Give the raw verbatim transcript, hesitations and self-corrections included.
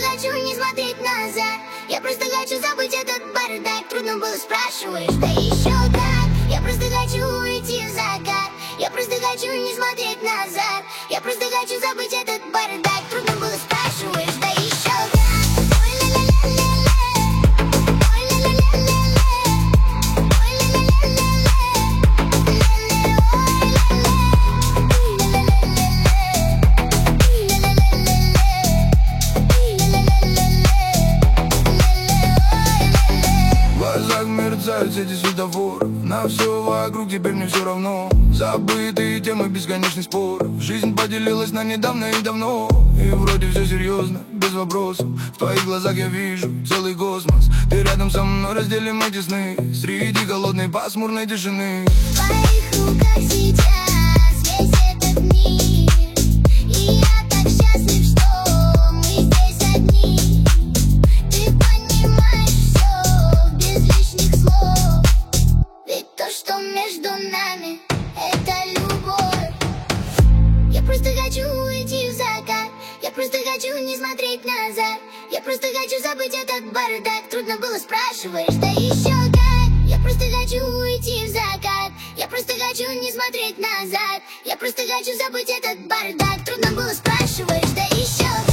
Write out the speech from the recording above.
хочу не смотреть назад. Я просто хочу забыть этот бардак. Трудно было, спрашиваешь, да еще как. Я просто хочу уйти в закат. Я просто хочу не смотреть назад. Я просто хочу забыть этот бардак. Трудно было, спрашиваешь, да еще как. Мерцают сети светофоров. На все вокруг теперь мне все равно. Забытые темы, бесконечный спор. Жизнь поделилась на недавно и давно. И вроде все серьезно, без вопросов. В твоих глазах я вижу целый космос. Ты рядом со мной, разделим эти сны. Среди голодной пасмурной тишины. В твоих руках сейчас весь этот мир. И я так счастлив, что мы здесь одни. Ты понимаешь все без лишних слов. Ведь то, что между нами, это любовь. Я просто хочу уйти в закат. Я просто хочу не смотреть назад. Я просто хочу забыть этот бардак. Трудно было, спрашиваешь, да еще как. Я просто хочу уйти в закат. Я просто хочу не смотреть назад. Я просто хочу забыть этот бардак. Трудно было, спрашиваешь, да еще как.